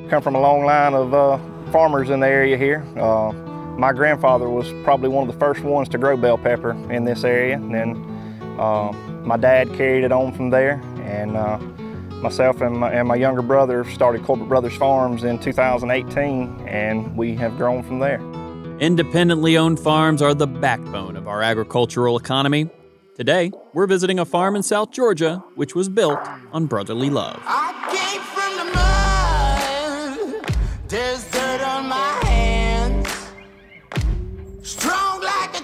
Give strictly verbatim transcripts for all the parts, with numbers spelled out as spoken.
come from a long line of uh, farmers in the area here. Uh, my grandfather was probably one of the first ones to grow bell pepper in this area, and then uh, my dad carried it on from there, and uh, myself and my, and my younger brother started Corbett Brothers Farms in two thousand eighteen, and we have grown from there. Independently owned farms are the backbone of our agricultural economy. Today, we're visiting a farm in South Georgia, which was built on brotherly love. I came from the mud, there's dirt on my hands, strong like a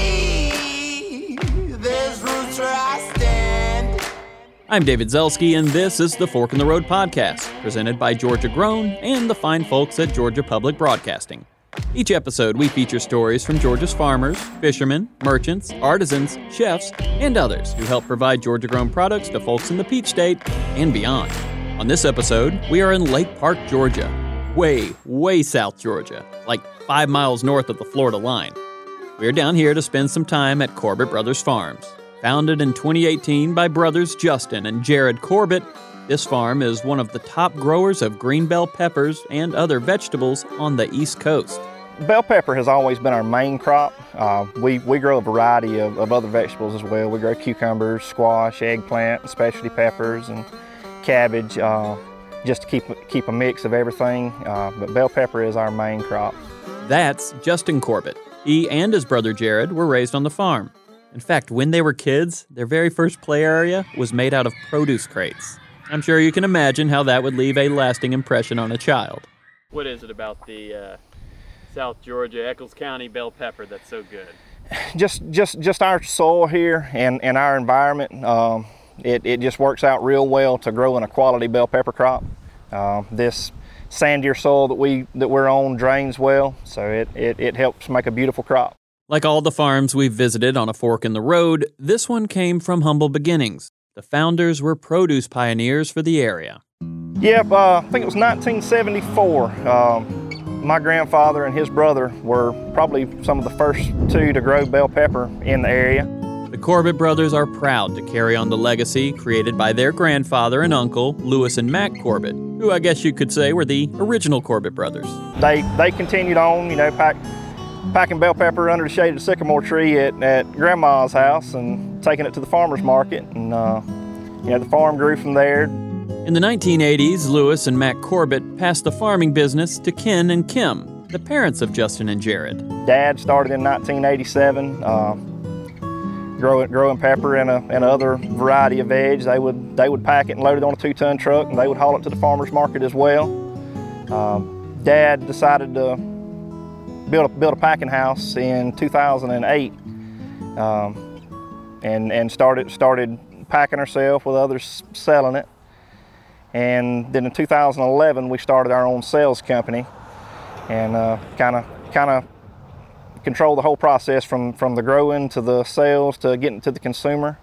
tree, there's roots where I stand. I'm David Zelski, and this is the Fork in the Road podcast, presented by Georgia Grown and the fine folks at Georgia Public Broadcasting. Each episode, we feature stories from Georgia's farmers, fishermen, merchants, artisans, chefs, and others who help provide Georgia-grown products to folks in the Peach State and beyond. On this episode, we are in Lake Park, Georgia. Way, way South Georgia, like five miles north of the Florida line. We're down here to spend some time at Corbett Brothers Farms. Founded in twenty eighteen by brothers Justin and Jared Corbett, this farm is one of the top growers of green bell peppers and other vegetables on the East Coast. Bell pepper has always been our main crop. Uh, we, we grow a variety of, of other vegetables as well. We grow cucumbers, squash, eggplant, specialty peppers, and cabbage, uh, just to keep, keep a mix of everything. Uh, but bell pepper is our main crop. That's Justin Corbett. He and his brother Jared were raised on the farm. In fact, when they were kids, their very first play area was made out of produce crates. I'm sure you can imagine how that would leave a lasting impression on a child. What is it about the uh, South Georgia, Eccles County bell pepper that's so good? Just just, just our soil here and, and our environment. Um, it, it just works out real well to grow in a quality bell pepper crop. Uh, this sandier soil that, we, that we're on drains well, so it, it, it helps make a beautiful crop. Like all the farms we've visited on a fork in the road, this one came from humble beginnings. The founders were produce pioneers for the area. Yep, uh, I think it was nineteen seventy-four. Um, my grandfather and his brother were probably some of the first two to grow bell pepper in the area. The Corbett brothers are proud to carry on the legacy created by their grandfather and uncle, Lewis and Mac Corbett, who I guess you could say were the original Corbett brothers. They they continued on, you know, pack, packing bell pepper under the shade of the sycamore tree at, at Grandma's house and taking it to the farmer's market. And, uh, you know, the farm grew from there. In the nineteen eighties, Lewis and Mac Corbett passed the farming business to Ken and Kim, the parents of Justin and Jared. Dad started in nineteen eighty-seven, uh, growing growing pepper and, a, and another variety of veg. They would they would pack it and load it on a two-ton truck, and they would haul it to the farmer's market as well. Um, Dad decided to build a, build a packing house in two thousand eight, um, and and started started packing ourselves with others selling it. And then in two thousand eleven, we started our own sales company, and kind of kind of control the whole process from from the growing to the sales to getting to the consumer.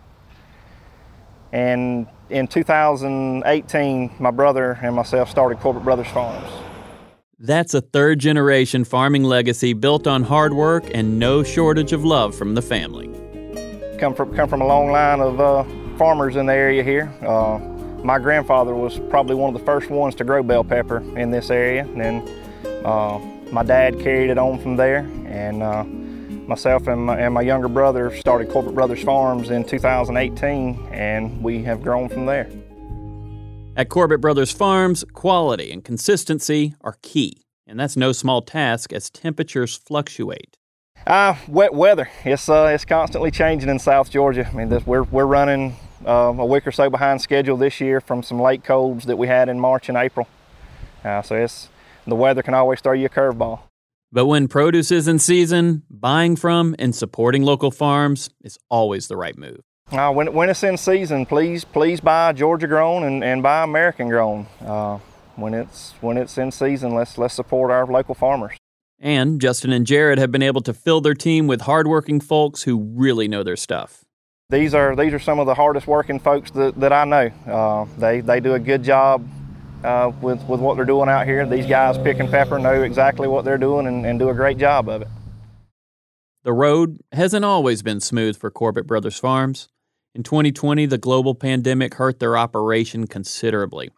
And in two thousand eighteen, my brother and myself started Corbett Brothers Farms. That's a third-generation farming legacy built on hard work and no shortage of love from the family. Come from come from a long line of uh, farmers in the area here. Uh, my grandfather was probably one of the first ones to grow bell pepper in this area, and then uh, my dad carried it on from there, and uh, myself and my, and my younger brother started Corbett Brothers Farms in two thousand eighteen, and we have grown from there. At Corbett Brothers Farms, quality and consistency are key, and that's no small task as temperatures fluctuate. Uh, wet weather. It's uh, it's constantly changing in South Georgia. I mean, this, we're we're running uh, a week or so behind schedule this year from some late colds that we had in March and April. Uh, so it's the weather can always throw you a curveball. But when produce is in season, buying from and supporting local farms is always the right move. Uh, when when it's in season, please please buy Georgia grown and, and buy American grown. Uh, when it's when it's in season, let's let's support our local farmers. And Justin and Jared have been able to fill their team with hardworking folks who really know their stuff. These are these are some of the hardest working folks that, that I know. Uh, they they do a good job uh, with with what they're doing out here. These guys picking pepper know exactly what they're doing and, and do a great job of it. The road hasn't always been smooth for Corbett Brothers Farms. In twenty twenty, the global pandemic hurt their operation considerably.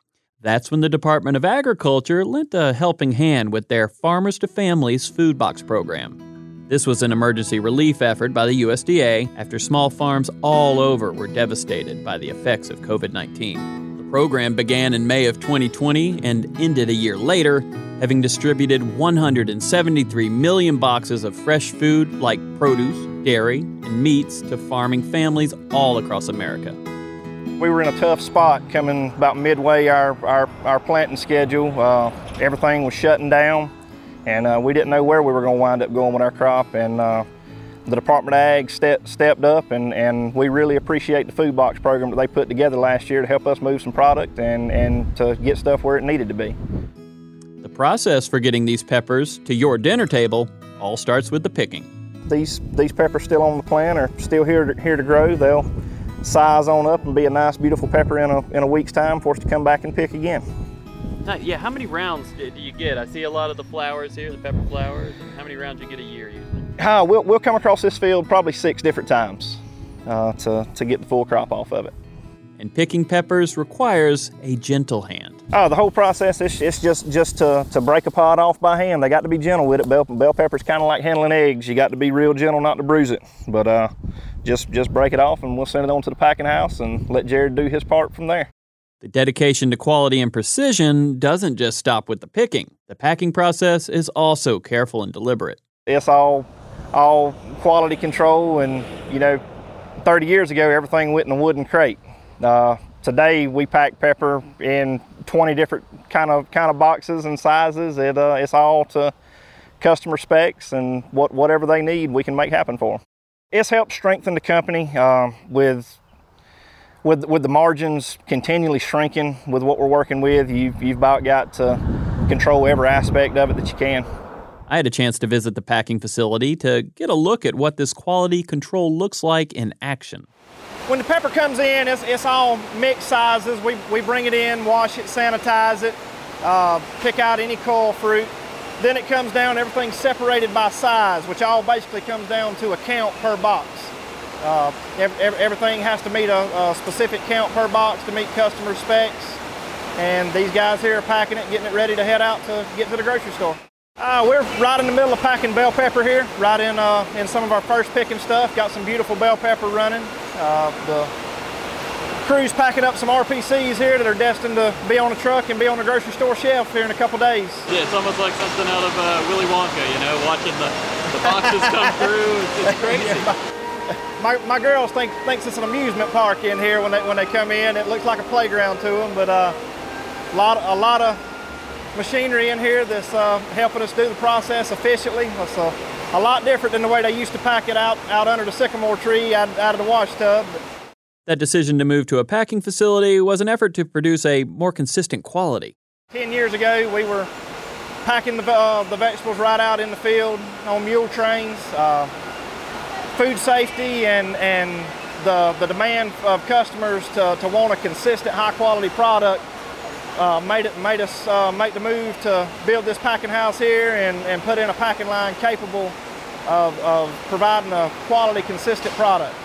That's when the Department of Agriculture lent a helping hand with their Farmers to Families food box program. This was an emergency relief effort by the U S D A after small farms all over were devastated by the effects of covid nineteen. The program began in May of twenty twenty and ended a year later, having distributed one hundred seventy-three million boxes of fresh food like produce, dairy, and meats to farming families all across America. We were in a tough spot coming about midway our, our, our planting schedule. Uh, everything was shutting down, and uh, we didn't know where we were going to wind up going with our crop. And uh, the Department of Ag step, stepped up, and, and we really appreciate the food box program that they put together last year to help us move some product and, and to get stuff where it needed to be. The process for getting these peppers to your dinner table all starts with the picking. These, these peppers still on the plant are still here to, here to grow. They'll size on up and be a nice, beautiful pepper in a, in a week's time for us to come back and pick again. Yeah, how many rounds do you get? I see a lot of the flowers here, the pepper flowers. How many rounds do you get a year usually? Uh, we'll, we'll come across this field probably six different times uh, to, to get the full crop off of it. And picking peppers requires a gentle hand. Oh, the whole process, is it's just, just to, to break a pod off by hand. They got to be gentle with it. Bell, bell pepper's kind of like handling eggs. You got to be real gentle not to bruise it. But uh, just, just break it off and we'll send it on to the packing house and let Jared do his part from there. The dedication to quality and precision doesn't just stop with the picking. The packing process is also careful and deliberate. It's all, all quality control, and you know, thirty years ago everything went in a wooden crate. Uh, today we pack pepper in twenty different kind of kind of boxes and sizes. It, uh, it's all to customer specs, and what, whatever they need we can make happen for them. It's helped strengthen the company uh, with, with with the margins continually shrinking with what we're working with. You've, you've about got to control every aspect of it that you can. I had a chance to visit the packing facility to get a look at what this quality control looks like in action. When the pepper comes in, it's, it's all mixed sizes. We, we bring it in, wash it, sanitize it, uh, pick out any coil fruit. Then it comes down, everything's separated by size, which all basically comes down to a count per box. Uh, every, everything has to meet a, a specific count per box to meet customer specs. And these guys here are packing it, getting it ready to head out to get to the grocery store. Uh, we're right in the middle of packing bell pepper here, right in uh, in some of our first picking stuff. Got some beautiful bell pepper running. Uh, the crew's packing up some R P Cs here that are destined to be on a truck and be on the grocery store shelf here in a couple days. Yeah, it's almost like something out of uh, Willy Wonka, you know, watching the, the boxes come through. It's just crazy. Yeah, my, my girls think thinks it's an amusement park in here when they when they come in. It looks like a playground to them, but uh, a lot a lot of machinery in here that's uh, helping us do the process efficiently. It's a, a lot different than the way they used to pack it out, out under the sycamore tree, out, out of the wash tub. That decision to move to a packing facility was an effort to produce a more consistent quality. Ten years ago, we were packing the, uh, the vegetables right out in the field on mule trains. Uh, food safety and, and the, the demand of customers to, to want a consistent, high-quality product Uh, made it made us uh, make the move to build this packing house here and, and put in a packing line capable of, of providing a quality, consistent product.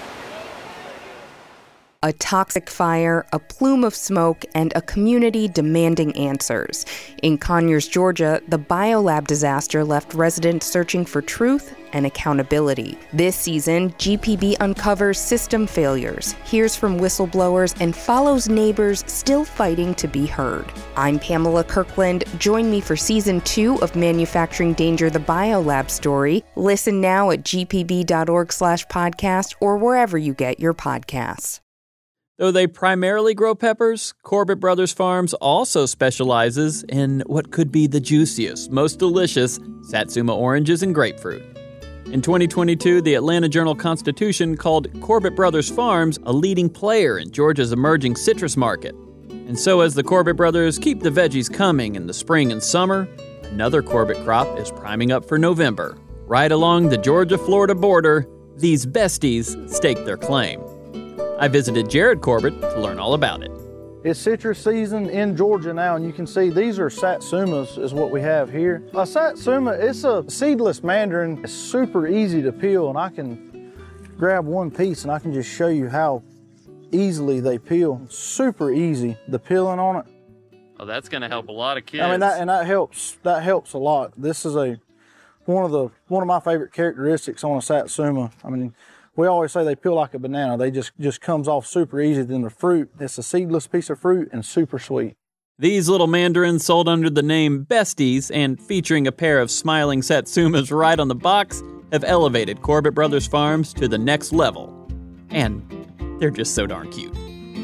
A toxic fire, a plume of smoke, and a community demanding answers. In Conyers, Georgia, the biolab disaster left residents searching for truth and accountability. This season, G P B uncovers system failures, hears from whistleblowers, and follows neighbors still fighting to be heard. I'm Pamela Kirkland. Join me for season two of Manufacturing Danger, the biolab story. Listen now at g p b dot org slash podcast or wherever you get your podcasts. Though they primarily grow peppers, Corbett Brothers Farms also specializes in what could be the juiciest, most delicious Satsuma oranges and grapefruit. In twenty twenty-two, the Atlanta Journal-Constitution called Corbett Brothers Farms a leading player in Georgia's emerging citrus market. And so as the Corbett Brothers keep the veggies coming in the spring and summer, another Corbett crop is priming up for November. Right along the Georgia-Florida border, these besties stake their claim. I visited Jared Corbett to learn all about it. It's citrus season in Georgia now, and you can see these are Satsumas is what we have here. A Satsuma, it's a seedless mandarin. It's super easy to peel, and I can grab one piece and I can just show you how easily they peel. Super easy, the peeling on it. Oh, that's going to help a lot of kids. I mean, that, and that helps. That helps a lot. This is a one of the one of my favorite characteristics on a Satsuma. I mean, we always say they peel like a banana. They just just comes off super easy. Then the fruit, it's a seedless piece of fruit and super sweet. These little mandarins, sold under the name Besties and featuring a pair of smiling Satsumas right on the box, have elevated Corbett Brothers Farms to the next level. And they're just so darn cute.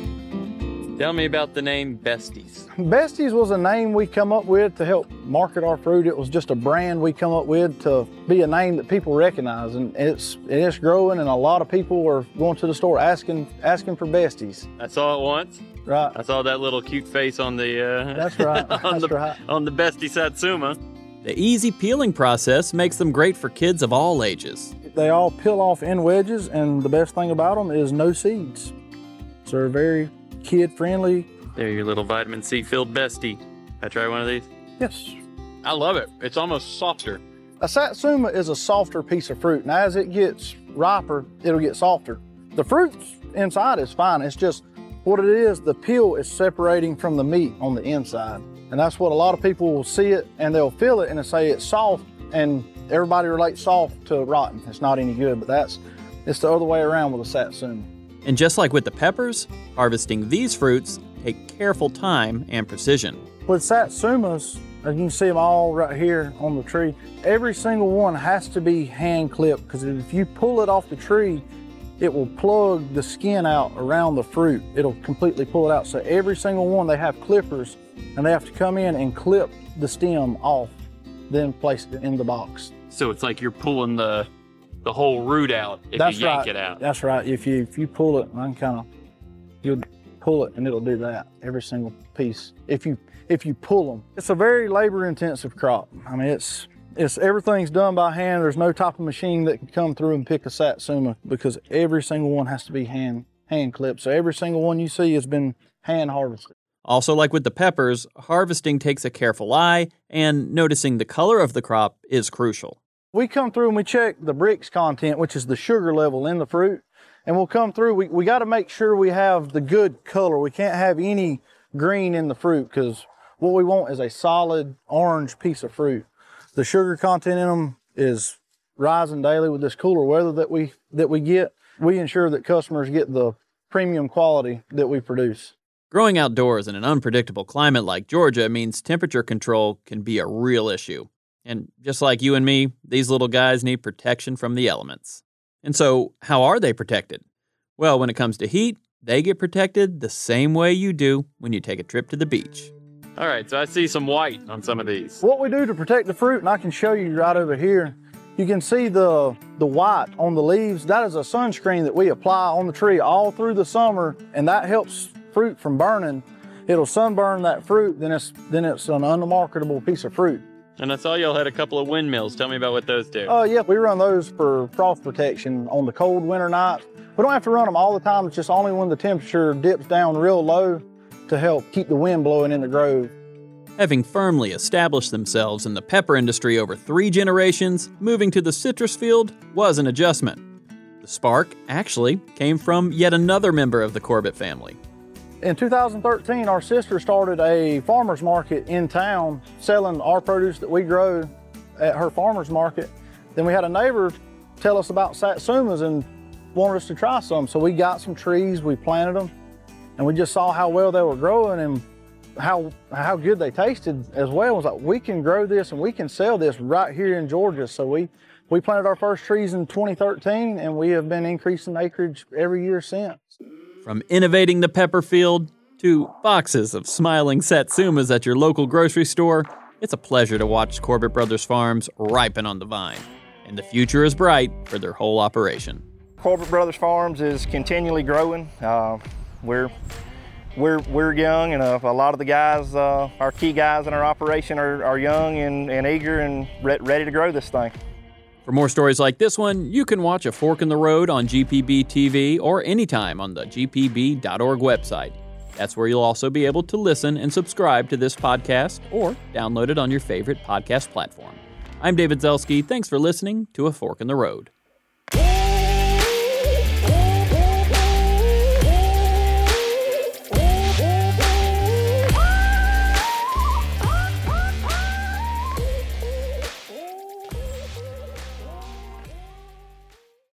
Tell me about the name Besties. Besties was a name we come up with to help market our fruit. It was just a brand we come up with to be a name that people recognize, and it's it's growing, and a lot of people are going to the store asking asking for Besties. I saw it once. Right. I saw that little cute face on the uh, That's right. on That's the right. on the Bestie Satsuma. The easy peeling process makes them great for kids of all ages. They all peel off in wedges, and the best thing about them is no seeds. So they're very kid-friendly. There, your little vitamin C filled Bestie. Can I try one of these? Yes. I love it. It's almost softer. A Satsuma is a softer piece of fruit, and as it gets riper, it'll get softer. The fruit inside is fine. It's just what it is, the peel is separating from the meat on the inside. And that's what a lot of people will see it, and they'll feel it, and they'll say it's soft, and everybody relates soft to rotten. It's not any good, but that's it's the other way around with a Satsuma. And just like with the peppers, harvesting these fruits take careful time and precision. With Satsumas, as you can see them all right here on the tree, every single one has to be hand clipped, because if you pull it off the tree, it will plug the skin out around the fruit. It'll completely pull it out. So every single one, they have clippers, and they have to come in and clip the stem off, then place it in the box. So it's like you're pulling the the whole root out if That's you yank right. it out. That's right. If you if you pull it, I can kind of, you'll pull it and it'll do that, every single piece. If you if you pull them. It's a very labor-intensive crop. I mean, it's it's everything's done by hand. There's no type of machine that can come through and pick a Satsuma, because every single one has to be hand hand clipped. So every single one you see has been hand harvested. Also, like with the peppers, harvesting takes a careful eye, and noticing the color of the crop is crucial. We come through and we check the Brix content, which is the sugar level in the fruit. And we'll come through, we, we got to make sure we have the good color. We can't have any green in the fruit, because what we want is a solid orange piece of fruit. The sugar content in them is rising daily with this cooler weather that we, that we get. We ensure that customers get the premium quality that we produce. Growing outdoors in an unpredictable climate like Georgia means temperature control can be a real issue. And just like you and me, these little guys need protection from the elements. And so, how are they protected? Well, when it comes to heat, they get protected the same way you do when you take a trip to the beach. All right, so I see some white on some of these. What we do to protect the fruit, and I can show you right over here, you can see the, the white on the leaves. That is a sunscreen that we apply on the tree all through the summer, and that helps fruit from burning. It'll sunburn that fruit, then it's, then it's an unmarketable piece of fruit. And I saw y'all had a couple of windmills. Tell me about what those do. Oh, uh, yeah, we run those for frost protection on the cold winter nights. We don't have to run them all the time. It's just only when the temperature dips down real low to help keep the wind blowing in the grove. Having firmly established themselves in the pepper industry over three generations, moving to the citrus field was an adjustment. The spark actually came from yet another member of the Corbett family. In two thousand thirteen, our sister started a farmer's market in town selling our produce that we grow at her farmer's market. Then we had a neighbor tell us about Satsumas and wanted us to try some. So we got some trees, we planted them, and we just saw how well they were growing and how how good they tasted as well. It was like, we can grow this and we can sell this right here in Georgia. So we, we planted our first trees in twenty thirteen, and we have been increasing acreage every year since. From innovating the pepper field to boxes of smiling Satsumas at your local grocery store, it's a pleasure to watch Corbett Brothers Farms ripen on the vine. And the future is bright for their whole operation. Corbett Brothers Farms is continually growing. Uh, we're, we're, we're young, and uh, a lot of the guys, uh, our key guys in our operation are, are young and, and eager and re- ready to grow this thing. For more stories like this one, you can watch A Fork in the Road on G P B T V or anytime on the G P B dot org website. That's where you'll also be able to listen and subscribe to this podcast or download it on your favorite podcast platform. I'm David Zelski. Thanks for listening to A Fork in the Road.